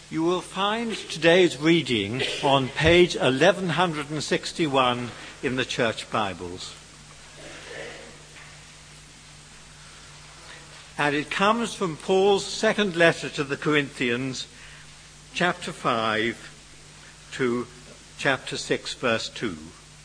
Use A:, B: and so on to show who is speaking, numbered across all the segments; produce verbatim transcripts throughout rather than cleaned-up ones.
A: You will find today's reading on page eleven sixty-one in the Church Bibles. And it comes from Paul's second letter to the Corinthians, chapter five to chapter six, verse two.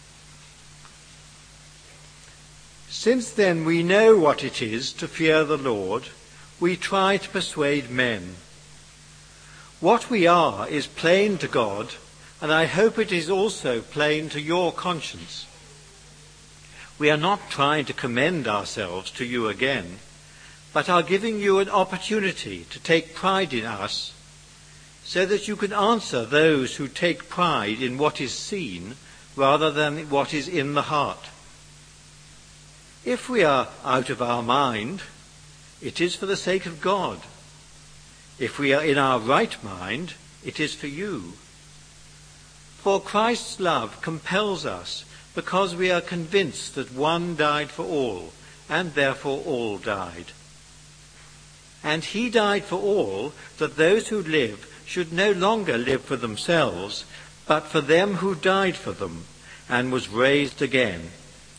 A: Since then we know what it is to fear the Lord, we try to persuade men. What we are is plain to God, and I hope it is also plain to your conscience. We are not trying to commend ourselves to you again, but are giving you an opportunity to take pride in us, so that you can answer those who take pride in what is seen rather than what is in the heart. If we are out of our mind, it is for the sake of God. If we are in our right mind, it is for you. For Christ's love compels us, because we are convinced that one died for all, and therefore all died. And he died for all, that those who live should no longer live for themselves, but for them who died for them, and was raised again.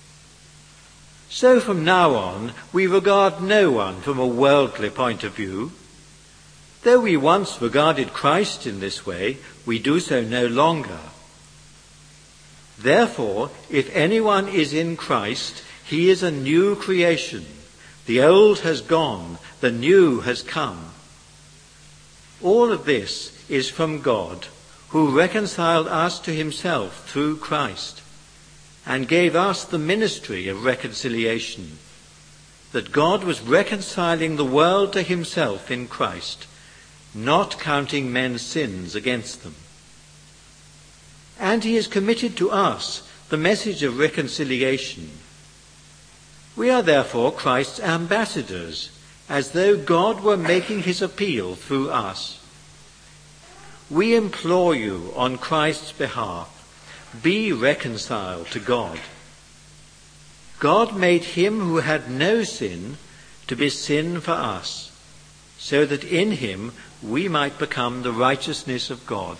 A: So from now on, we regard no one from a worldly point of view. Though we once regarded Christ in this way, we do so no longer. Therefore, if anyone is in Christ, he is a new creation. The old has gone, the new has come. All of this is from God, who reconciled us to himself through Christ, and gave us the ministry of reconciliation, that God was reconciling the world to himself in Christ, not counting men's sins against them. And he has committed to us the message of reconciliation. We are therefore Christ's ambassadors, as though God were making his appeal through us. We implore you on Christ's behalf, be reconciled to God. God made him who had no sin to be sin for us, so that in him we might become the righteousness of God.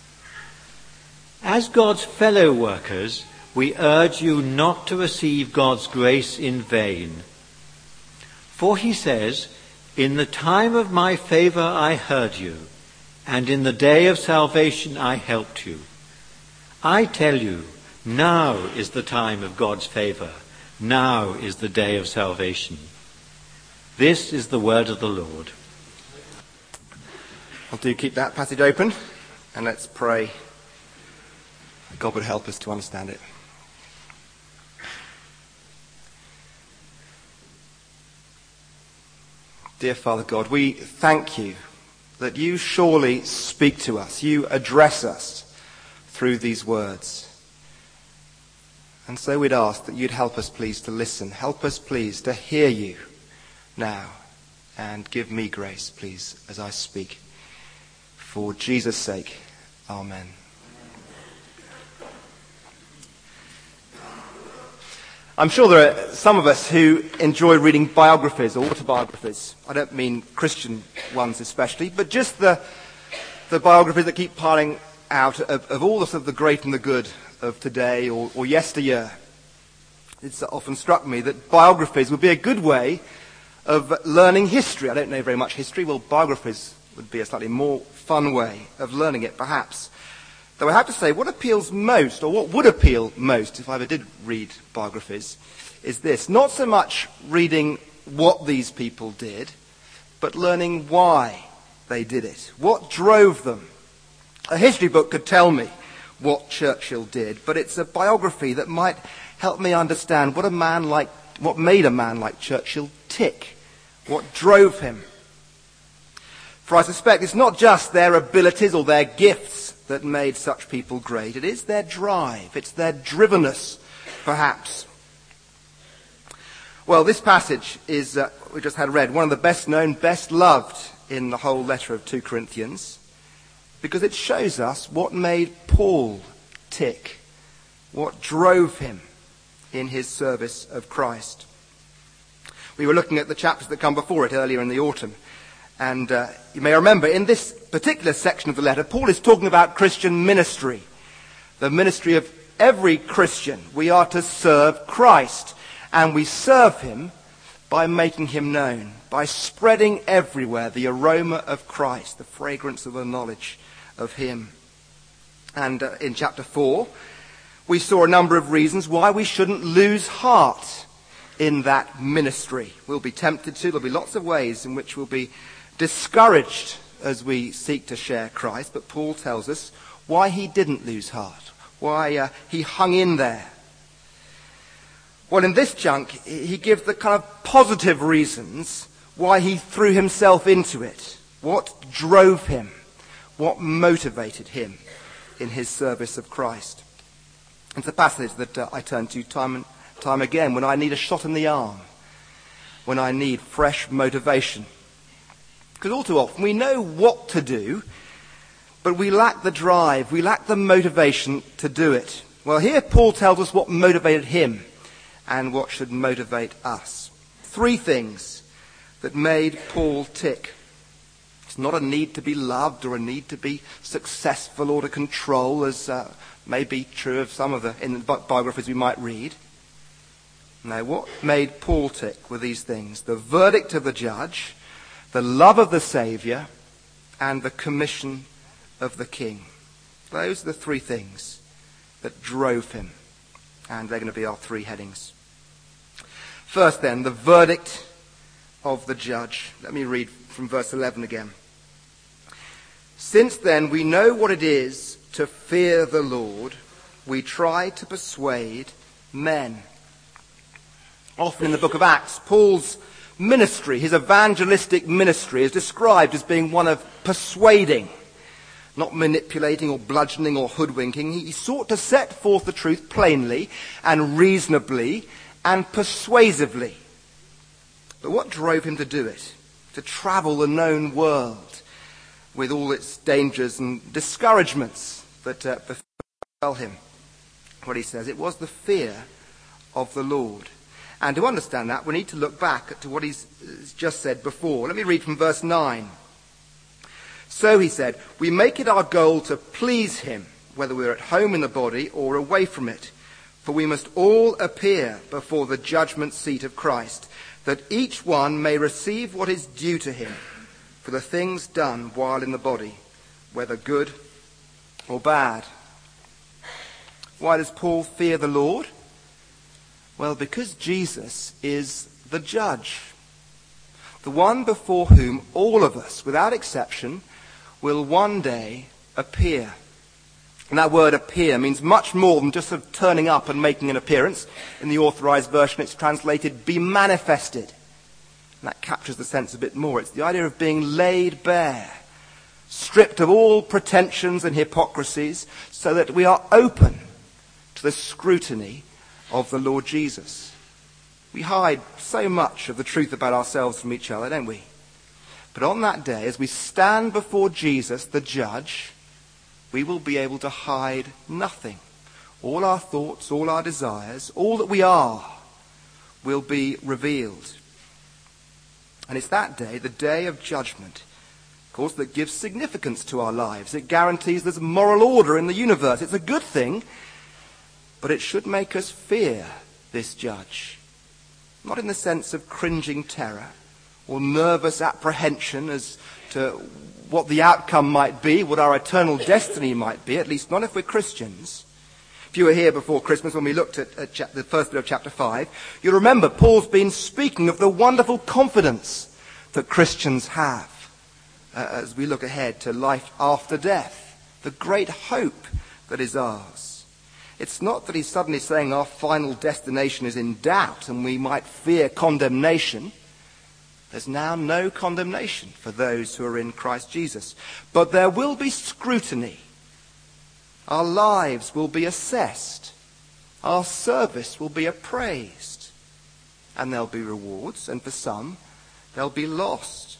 A: As God's fellow workers, we urge you not to receive God's grace in vain. For he says, "In the time of my favor I heard you, and in the day of salvation I helped you." I tell you, now is the time of God's favor. Now is the day of salvation. This is the word of the Lord.
B: Well, do keep that passage open, and let's pray that God would help us to understand it. Dear Father God, we thank you that you surely speak to us. You address us through these words. And so we'd ask that you'd help us, please, to listen. Help us, please, to hear you now. And give me grace, please, as I speak. For Jesus' sake, amen. I'm sure there are some of us who enjoy reading biographies or autobiographies. I don't mean Christian ones especially, but just the, the biographies that keep piling out of, of all the, sort of the great and the good of today or, or yesteryear. It's often struck me that biographies would be a good way of learning history. I don't know very much history. Well, biographies would be a slightly more fun way of learning it, perhaps. Though I have to say, what appeals most, or what would appeal most if I ever did read biographies, is this. Not so much reading what these people did, but learning why they did it. What drove them? A history book could tell me what Churchill did, but it's a biography that might help me understand what a man like, what made a man like Churchill tick, what drove him. For I suspect it's not just their abilities or their gifts that made such people great. It is their drive. It's their drivenness, perhaps. Well, this passage is, uh, we just had read, one of the best known, best loved in the whole letter of two Corinthians, because it shows us what made Paul tick, what drove him in his service of Christ. We were looking at the chapters that come before it earlier in the autumn. And uh, you may remember, in this particular section of the letter, Paul is talking about Christian ministry, the ministry of every Christian. We are to serve Christ, and we serve him by making him known, by spreading everywhere the aroma of Christ, the fragrance of the knowledge of him. And uh, in chapter four, we saw a number of reasons why we shouldn't lose heart in that ministry. We'll be tempted to. There'll be lots of ways in which we'll be discouraged as we seek to share Christ. But Paul tells us why he didn't lose heart, why uh, he hung in there. Well, in this chunk, he gives the kind of positive reasons why he threw himself into it, what drove him, what motivated him in his service of Christ. It's a passage that uh, I turn to time and time again when I need a shot in the arm, when I need fresh motivation. Because all too often we know what to do, but we lack the drive, we lack the motivation to do it. Well, here Paul tells us what motivated him and what should motivate us. Three things that made Paul tick. It's not a need to be loved or a need to be successful or to control, as uh, may be true of some of the in the biographies we might read. No, what made Paul tick were these things: the verdict of the judge, the love of the Saviour, and the commission of the King. Those are the three things that drove him, and they're going to be our three headings. First then, the verdict of the judge. Let me read from verse eleven again. Since then we know what it is to fear the Lord, we try to persuade men. Often in the book of Acts, Paul's ministry, his evangelistic ministry, is described as being one of persuading, not manipulating or bludgeoning or hoodwinking. He sought to set forth the truth plainly and reasonably and persuasively. But what drove him to do it? To travel the known world with all its dangers and discouragements that uh, befell him. What he says, it was the fear of the Lord. And to understand that, we need to look back to what he's just said before. Let me read from verse nine. So he said, we make it our goal to please him, whether we're at home in the body or away from it. For we must all appear before the judgment seat of Christ, that each one may receive what is due to him for the things done while in the body, whether good or bad. Why does Paul fear the Lord? Well, because Jesus is the judge, the one before whom all of us, without exception, will one day appear. And that word appear means much more than just sort of turning up and making an appearance. In the Authorized Version it's translated be manifested. And that captures the sense a bit more. It's the idea of being laid bare, stripped of all pretensions and hypocrisies, so that we are open to the scrutiny of the Lord Jesus. We hide so much of the truth about ourselves from each other, don't we? But on that day, as we stand before Jesus, the judge, we will be able to hide nothing. All our thoughts, all our desires, all that we are will be revealed. And it's that day, the day of judgment, of course, that gives significance to our lives. It guarantees there's moral order in the universe. It's a good thing, but it should make us fear this judge. Not in the sense of cringing terror or nervous apprehension as to what the outcome might be, what our eternal destiny might be, at least not if we're Christians. If you were here before Christmas when we looked at, at chap- the first bit of chapter five, you'll remember Paul's been speaking of the wonderful confidence that Christians have uh, as we look ahead to life after death, the great hope that is ours. It's not that he's suddenly saying our final destination is in doubt and we might fear condemnation. There's now no condemnation for those who are in Christ Jesus. But there will be scrutiny. Our lives will be assessed. Our service will be appraised. And there'll be rewards, and for some, they'll be lost.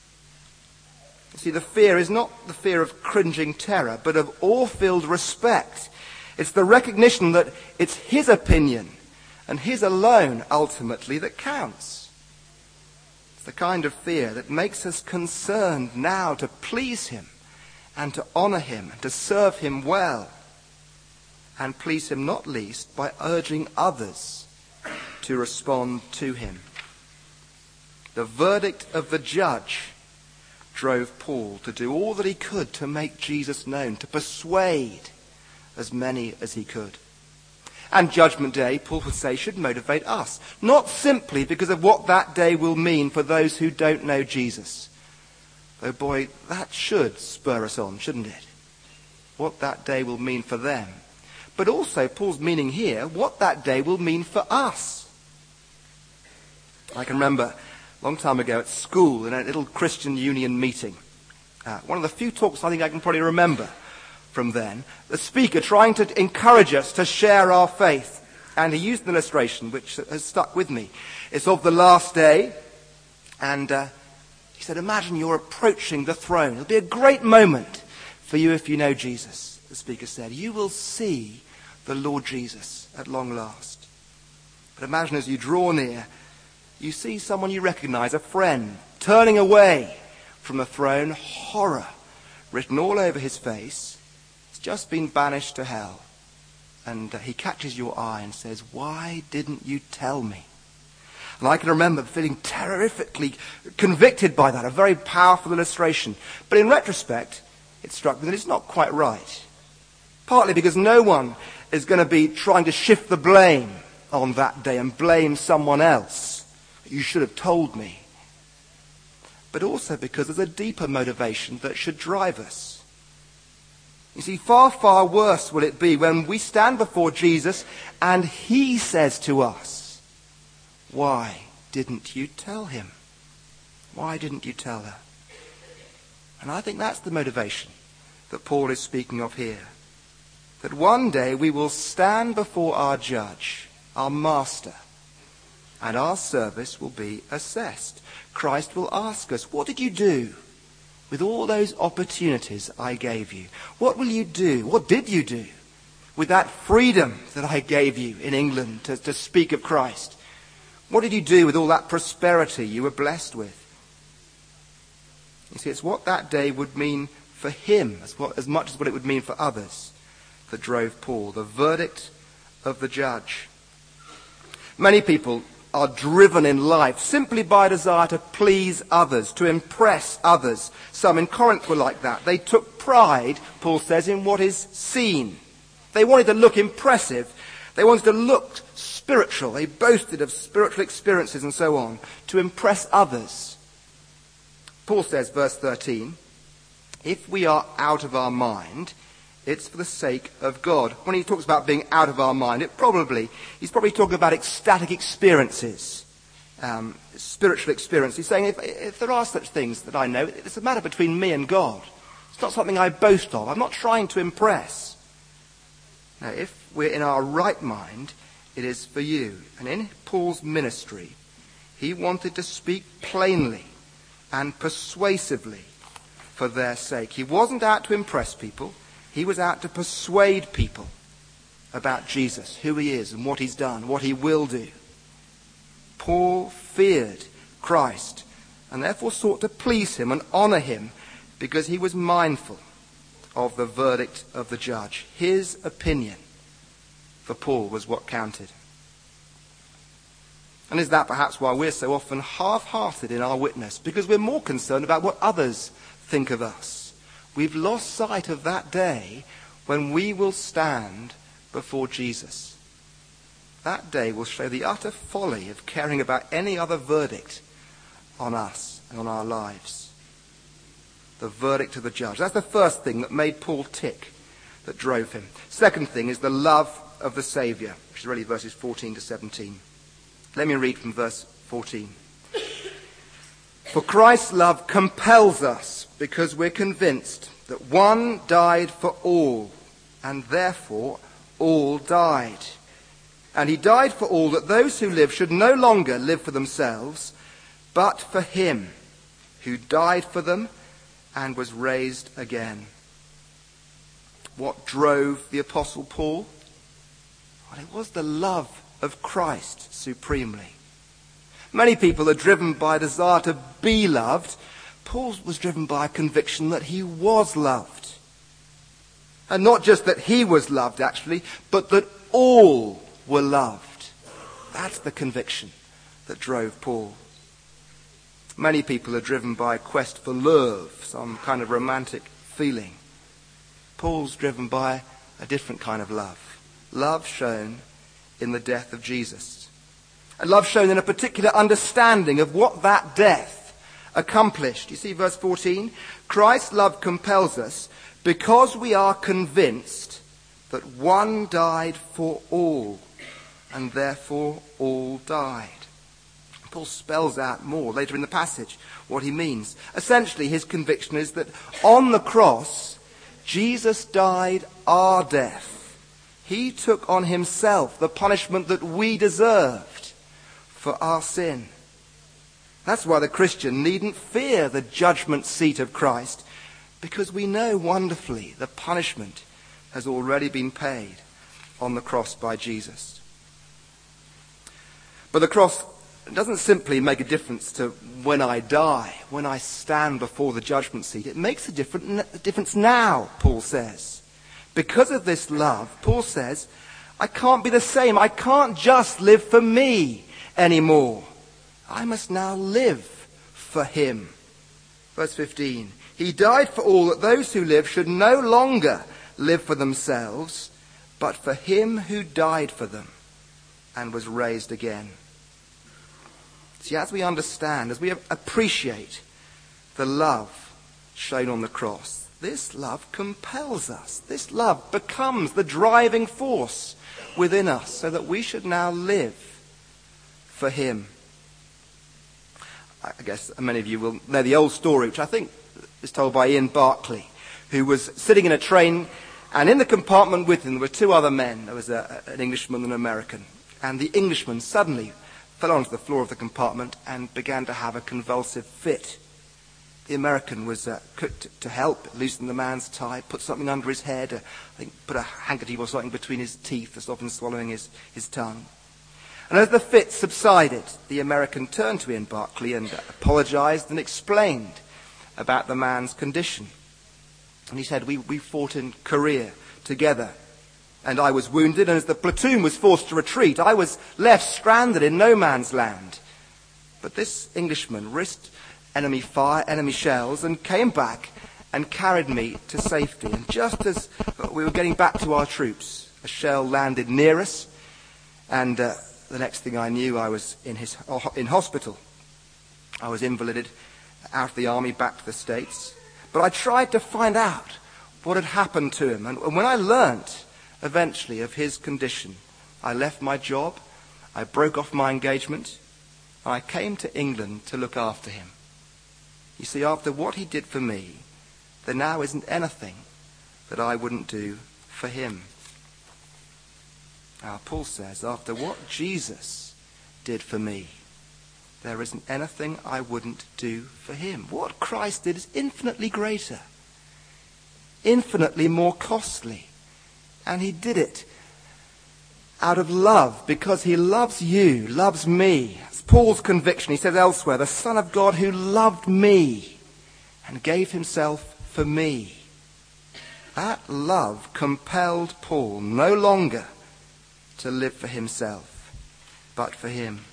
B: You see, the fear is not the fear of cringing terror, but of awe-filled respect. It's the recognition that it's his opinion, and his alone, ultimately, that counts. It's the kind of fear that makes us concerned now to please him and to honor him and to serve him well and please him not least by urging others to respond to him. The verdict of the judge drove Paul to do all that he could to make Jesus known, to persuade as many as he could. And Judgment Day, Paul would say, should motivate us, not simply because of what that day will mean for those who don't know Jesus. Though, boy, that should spur us on, shouldn't it? What that day will mean for them. But also, Paul's meaning here, what that day will mean for us. I can remember a long time ago at school in a little Christian Union meeting, uh, one of the few talks I think I can probably remember from then, the speaker trying to encourage us to share our faith. And he used an illustration which has stuck with me. It's of the last day, and uh, he said, imagine you're approaching the throne. It'll be a great moment for you if you know Jesus, the speaker said. You will see the Lord Jesus at long last. But imagine as you draw near, you see someone you recognize, a friend, turning away from the throne, horror written all over his face. He's just been banished to hell. And uh, he catches your eye and says, why didn't you tell me? And I can remember feeling terrifically convicted by that, a very powerful illustration. But in retrospect, it struck me that it's not quite right. Partly because no one is going to be trying to shift the blame on that day and blame someone else. You should have told me. But also because there's a deeper motivation that should drive us. You see, far, far worse will it be when we stand before Jesus and he says to us, why didn't you tell him? Why didn't you tell her? And I think that's the motivation that Paul is speaking of here. That one day we will stand before our judge, our master, and our service will be assessed. Christ will ask us, what did you do with all those opportunities I gave you? What will you do? What did you do with that freedom that I gave you in England to, to speak of Christ? What did you do with all that prosperity you were blessed with? You see, it's what that day would mean for him as, what, as much as what it would mean for others that drove Paul, the verdict of the judge. Many people are driven in life simply by a desire to please others, to impress others. Some in Corinth were like that. They took pride, Paul says, in what is seen. They wanted to look impressive. They wanted to look spiritual. They boasted of spiritual experiences and so on, to impress others. Paul says, verse thirteen, if we are out of our mind, it's for the sake of God. When he talks about being out of our mind, it probably, he's probably talking about ecstatic experiences, um, spiritual experience. He's saying, if, if there are such things that I know, it's a matter between me and God. It's not something I boast of. I'm not trying to impress. Now, if we're in our right mind, it is for you. And in Paul's ministry, he wanted to speak plainly and persuasively for their sake. He wasn't out to impress people. He was out to persuade people about Jesus, who he is and what he's done, what he will do. Paul feared Christ and therefore sought to please him and honor him because he was mindful of the verdict of the judge. His opinion for Paul was what counted. And is that perhaps why we're so often half-hearted in our witness? Because we're more concerned about what others think of us. We've lost sight of that day when we will stand before Jesus. That day will show the utter folly of caring about any other verdict on us and on our lives. The verdict of the judge. That's the first thing that made Paul tick, that drove him. Second thing is the love of the Saviour, which is really verses fourteen to seventeen. Let me read from verse fourteen. For Christ's love compels us, because we're convinced that one died for all, and therefore all died. And he died for all, that those who live should no longer live for themselves, but for him who died for them and was raised again. What drove the Apostle Paul? Well, it was the love of Christ supremely. Many people are driven by a desire to be loved. Paul was driven by a conviction that he was loved. And not just that he was loved, actually, but that all were loved. That's the conviction that drove Paul. Many people are driven by a quest for love, some kind of romantic feeling. Paul's driven by a different kind of love. Love shown in the death of Jesus. And love shown in a particular understanding of what that death accomplished. You see verse fourteen? Christ's love compels us because we are convinced that one died for all, and therefore all died. Paul spells out more later in the passage what he means. Essentially, his conviction is that on the cross, Jesus died our death. He took on himself the punishment that we deserved for our sin. That's why the Christian needn't fear the judgment seat of Christ, because we know wonderfully the punishment has already been paid on the cross by Jesus. But the cross doesn't simply make a difference to when I die, when I stand before the judgment seat. It makes a different, difference now, Paul says. Because of this love, Paul says, I can't be the same. I can't just live for me anymore. I must now live for him. Verse fifteen. He died for all, that those who live should no longer live for themselves, but for him who died for them and was raised again. See, as we understand, as we appreciate the love shown on the cross, this love compels us. This love becomes the driving force within us, so that we should now live for him. I guess many of you will know the old story, which I think is told by Ian Barclay, who was sitting in a train, and in the compartment with him there were two other men. There was a, an Englishman and an American. And the Englishman suddenly fell onto the floor of the compartment and began to have a convulsive fit. The American was uh, quick to, to help, loosen the man's tie, put something under his head, uh, I think put a handkerchief or something between his teeth to stop him swallowing his, his tongue. And as the fit subsided, the American turned to Ian Barclay and apologized and explained about the man's condition. And he said, we, we fought in Korea together, and I was wounded, and as the platoon was forced to retreat, I was left stranded in no man's land. But this Englishman risked enemy fire, enemy shells, and came back and carried me to safety. And just as we were getting back to our troops, a shell landed near us, and uh, the next thing I knew, I was in his in hospital. I was invalided out of the army back to the States. But I tried to find out what had happened to him. And when I learnt eventually of his condition, I left my job, I broke off my engagement, and I came to England to look after him. You see, after what he did for me, there now isn't anything that I wouldn't do for him. Now, Paul says, after what Jesus did for me, there isn't anything I wouldn't do for him. What Christ did is infinitely greater, infinitely more costly. And he did it out of love, because he loves you, loves me. It's Paul's conviction. He says elsewhere, the Son of God who loved me and gave himself for me. That love compelled Paul no longer to live for himself, but for him.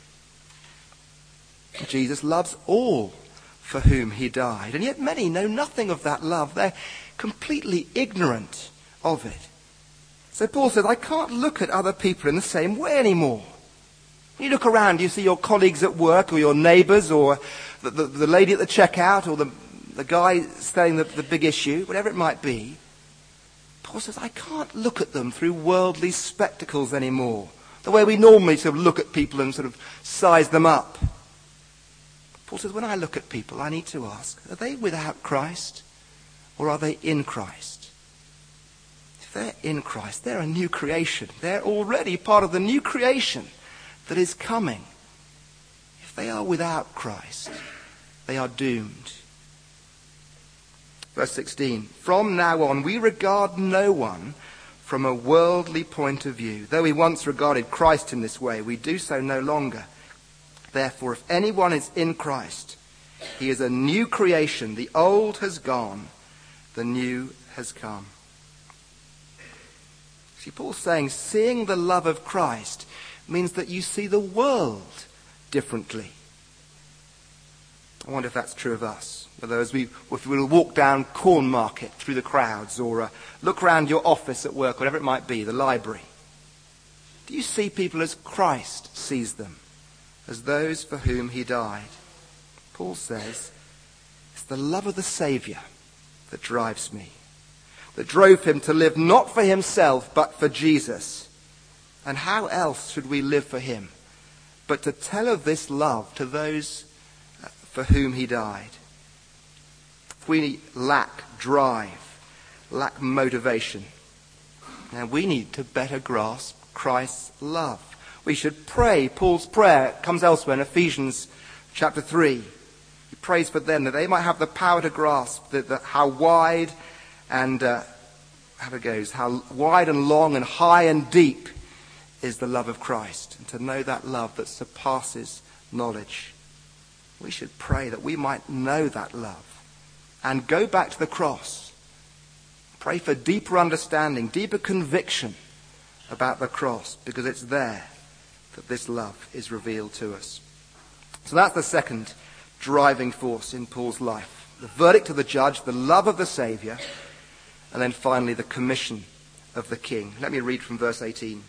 B: Jesus loves all for whom he died. And yet many know nothing of that love. They're completely ignorant of it. So Paul says, I can't look at other people in the same way anymore. When you look around, you see your colleagues at work, or your neighbours, or the, the, the lady at the checkout, or the, the guy selling the, the big issue, whatever it might be. Paul says, I can't look at them through worldly spectacles anymore, the way we normally sort of look at people and sort of size them up. Paul says, when I look at people, I need to ask, are they without Christ, or are they in Christ? If they're in Christ, they're a new creation. They're already part of the new creation that is coming. If they are without Christ, they are doomed. Verse sixteen, from now on we regard no one from a worldly point of view. Though we once regarded Christ in this way, we do so no longer. Therefore, if anyone is in Christ, he is a new creation. The old has gone, the new has come. See, Paul's saying seeing the love of Christ means that you see the world differently. I wonder if that's true of us. Whether as we, if we walk down Cornmarket through the crowds, or uh, look around your office at work, whatever it might be, the library, do you see people as Christ sees them, as those for whom he died? Paul says, it's the love of the Saviour that drives me, that drove him to live not for himself, but for Jesus. And how else should we live for him but to tell of this love to those for whom he died? If we lack drive, lack motivation, and we need to better grasp Christ's love. We should pray. Paul's prayer comes elsewhere in Ephesians chapter three. He prays for them that they might have the power to grasp that, that how wide and uh, how it goes, how wide and long and high and deep is the love of Christ, and to know that love that surpasses knowledge. We should pray that we might know that love and go back to the cross. Pray for deeper understanding, deeper conviction about the cross, because it's there that this love is revealed to us. So that's the second driving force in Paul's life. The verdict of the judge, the love of the Saviour, and then finally the commission of the King. Let me read from verse eighteen.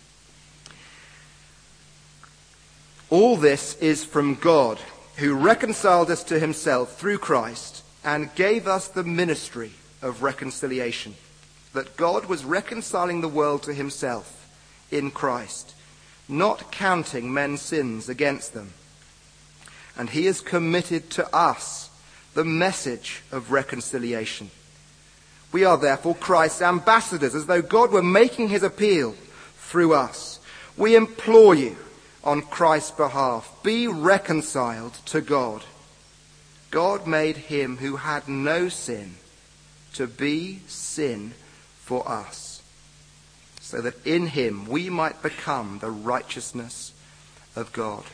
B: All this is from God, who reconciled us to himself through Christ and gave us the ministry of reconciliation. That God was reconciling the world to himself in Christ, not counting men's sins against them. And he has committed to us the message of reconciliation. We are therefore Christ's ambassadors, as though God were making his appeal through us. We implore you on Christ's behalf, be reconciled to God. God made him who had no sin to be sin for us, so that in him we might become the righteousness of God.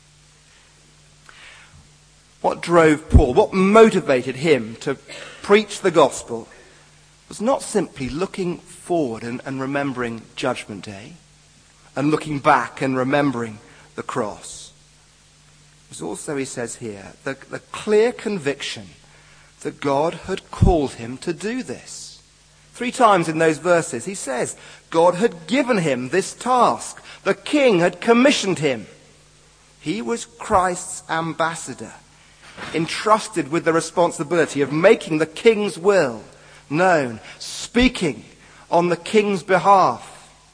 B: What drove Paul, what motivated him to preach the gospel was not simply looking forward and, and remembering Judgment Day and looking back and remembering the cross. It was also, he says here, the, the clear conviction that God had called him to do this. Three times in those verses he says God had given him this task. The king had commissioned him. He was Christ's ambassador, entrusted with the responsibility of making the king's will known, speaking on the king's behalf.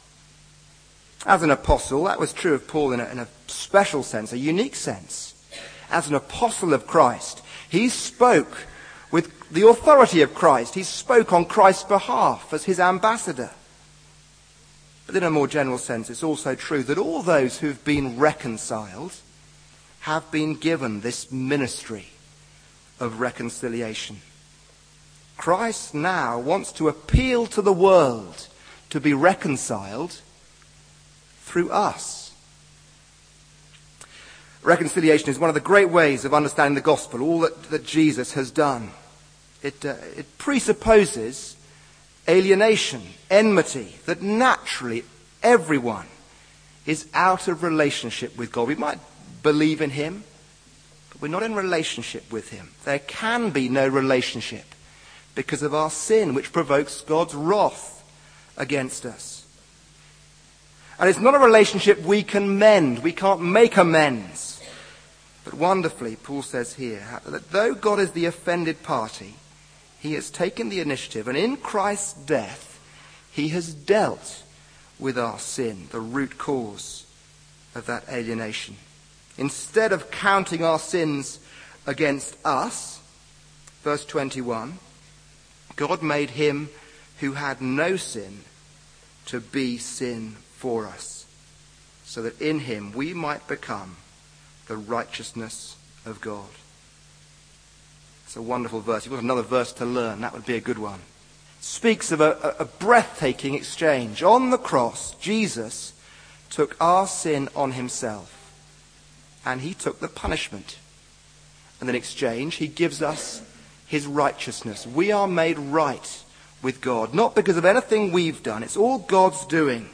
B: As an apostle, that was true of Paul in a, in a special sense, a unique sense. As an apostle of Christ, he spoke with the authority of Christ. He spoke on Christ's behalf as his ambassador. But in a more general sense, it's also true that all those who've been reconciled have been given this ministry of reconciliation. Christ now wants to appeal to the world to be reconciled through us. Reconciliation is one of the great ways of understanding the gospel, all that, that Jesus has done. It, uh, it presupposes alienation, enmity, that naturally everyone is out of relationship with God. We might believe in him, but we're not in relationship with him. There can be no relationship because of our sin, which provokes God's wrath against us. And it's not a relationship we can mend. We can't make amends. But wonderfully, Paul says here, that though God is the offended party, he has taken the initiative, and in Christ's death, he has dealt with our sin, the root cause of that alienation. Instead of counting our sins against us, verse twenty-one, God made him who had no sin to be sin for us, so that in him we might become the righteousness of God. It's a wonderful verse. If you've got another verse to learn, that would be a good one. It speaks of a, a breathtaking exchange. On the cross, Jesus took our sin on himself, and he took the punishment. And in exchange, he gives us his righteousness. We are made right with God, not because of anything we've done. It's all God's doing.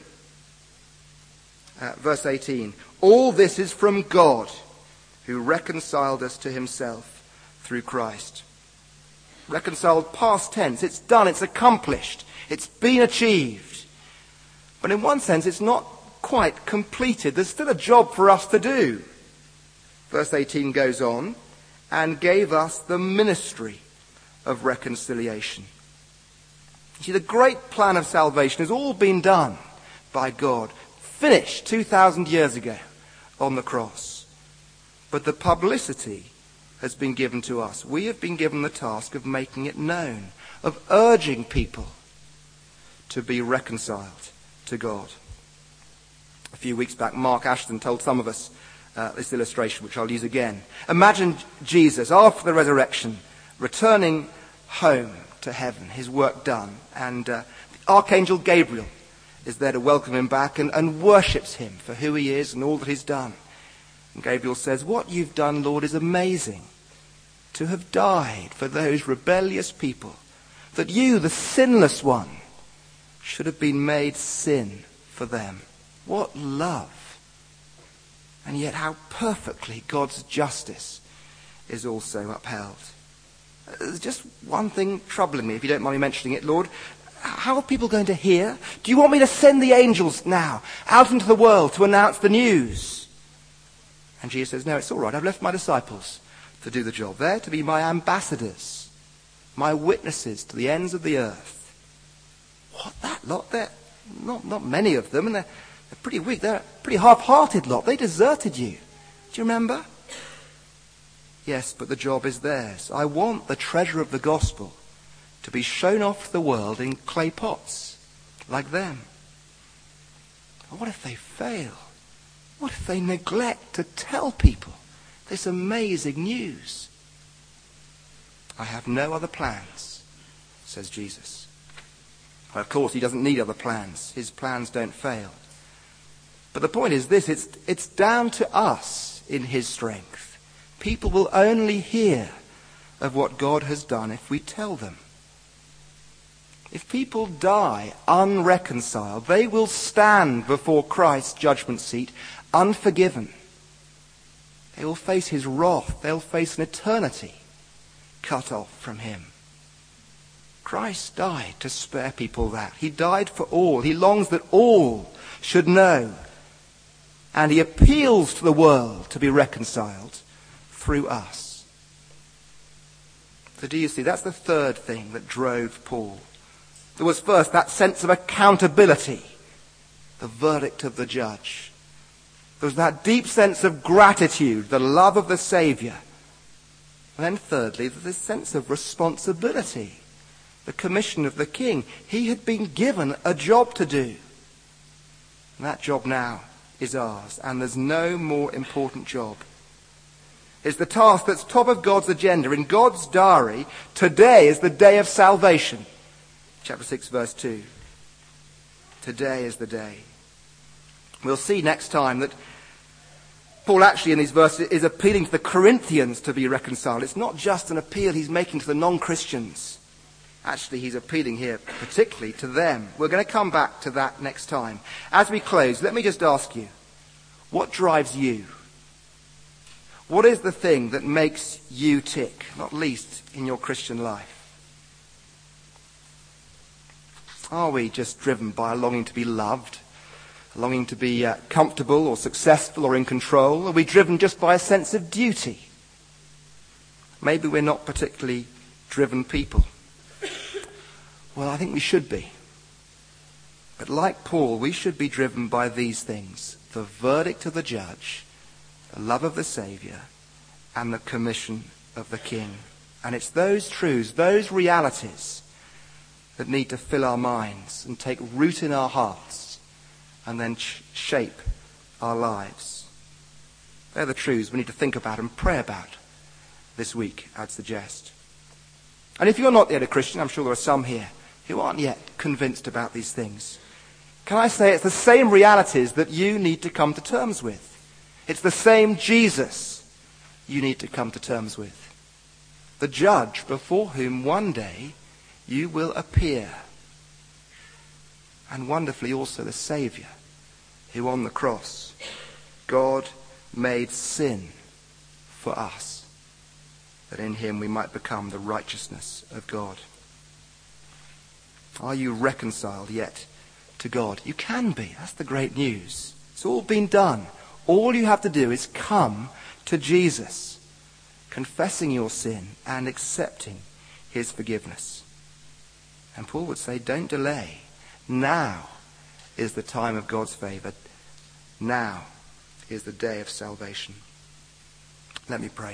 B: Uh, verse eighteen, all this is from God, who reconciled us to himself through Christ. Reconciled past tense. It's done. It's accomplished. It's been achieved. But in one sense, it's not quite completed. There's still a job for us to do. Verse eighteen goes on, and gave us the ministry of reconciliation. You see, the great plan of salvation has all been done by God, finished two thousand years ago on the cross. But the publicity has been given to us. We have been given the task of making it known, of urging people to be reconciled to God. A few weeks back, Mark Ashton told some of us uh, this illustration, which I'll use again. Imagine Jesus, after the resurrection, returning home to heaven, his work done, and uh, the Archangel Gabriel is there to welcome him back and, and worships him for who he is and all that he's done. And Gabriel says, what you've done, Lord, is amazing. To have died for those rebellious people, that you, the sinless one, should have been made sin for them. What love! And yet how perfectly God's justice is also upheld. There's just one thing troubling me, if you don't mind me mentioning it, Lord. How are people going to hear? Do you want me to send the angels now out into the world to announce the news? And Jesus says, no, it's all right. I've left my disciples to do the job. They're to be my ambassadors, my witnesses to the ends of the earth. What, that lot? They're not, not many of them, and they're, they're pretty weak. They're a pretty half-hearted lot. They deserted you. Do you remember? Yes, but the job is theirs. I want the treasure of the gospel to be shown off to the world in clay pots, like them. But what if they fail? What if they neglect to tell people this amazing news? I have no other plans, says Jesus. Well, of course, he doesn't need other plans. His plans don't fail. But the point is this, it's, it's down to us in his strength. People will only hear of what God has done if we tell them. If people die unreconciled, they will stand before Christ's judgment seat unforgiven. They will face his wrath. They'll face an eternity cut off from him. Christ died to spare people that. He died for all. He longs that all should know. And he appeals to the world to be reconciled through us. So do you see, that's the third thing that drove Paul. There was first that sense of accountability, the verdict of the judge. There was that deep sense of gratitude, the love of the Saviour. And then thirdly, this sense of responsibility, the commission of the king. He had been given a job to do. And that job now is ours, and there's no more important job. It's the task that's top of God's agenda. In God's diary, today is the day of salvation. Chapter six, verse two. Today is the day. We'll see next time that Paul actually in these verses is appealing to the Corinthians to be reconciled. It's not just an appeal he's making to the non-Christians. Actually, he's appealing here particularly to them. We're going to come back to that next time. As we close, let me just ask you, what drives you? What is the thing that makes you tick, not least in your Christian life? Are we just driven by a longing to be loved, a longing to be uh, comfortable or successful or in control? Are we driven just by a sense of duty? Maybe we're not particularly driven people. Well, I think we should be. But like Paul, we should be driven by these things: the verdict of the judge, the love of the Saviour, and the commission of the King. And it's those truths, those realities, that need to fill our minds and take root in our hearts and then sh- shape our lives. They're the truths we need to think about and pray about this week, I'd suggest. And if you're not yet a Christian, I'm sure there are some here who aren't yet convinced about these things. Can I say it's the same realities that you need to come to terms with? It's the same Jesus you need to come to terms with. The judge before whom one day you will appear. And wonderfully also the Saviour, who on the cross, God made sin for us, that in him we might become the righteousness of God. Are you reconciled yet to God? You can be. That's the great news. It's all been done. All you have to do is come to Jesus, confessing your sin and accepting his forgiveness. And Paul would say, don't delay. Now is the time of God's favour. Now is the day of salvation. Let me pray.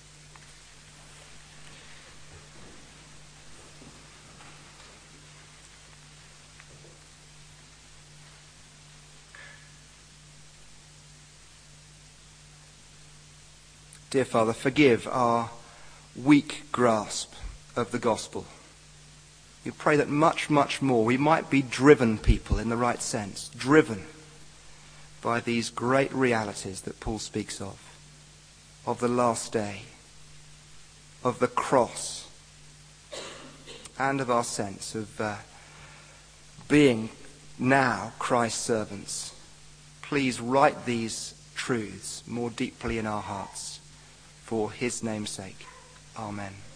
B: Dear Father, forgive our weak grasp of the gospel. We pray that much, much more we might be driven people in the right sense, driven by these great realities that Paul speaks of, of the last day, of the cross, and of our sense of uh, being now Christ's servants. Please write these truths more deeply in our hearts for his name's sake. Amen.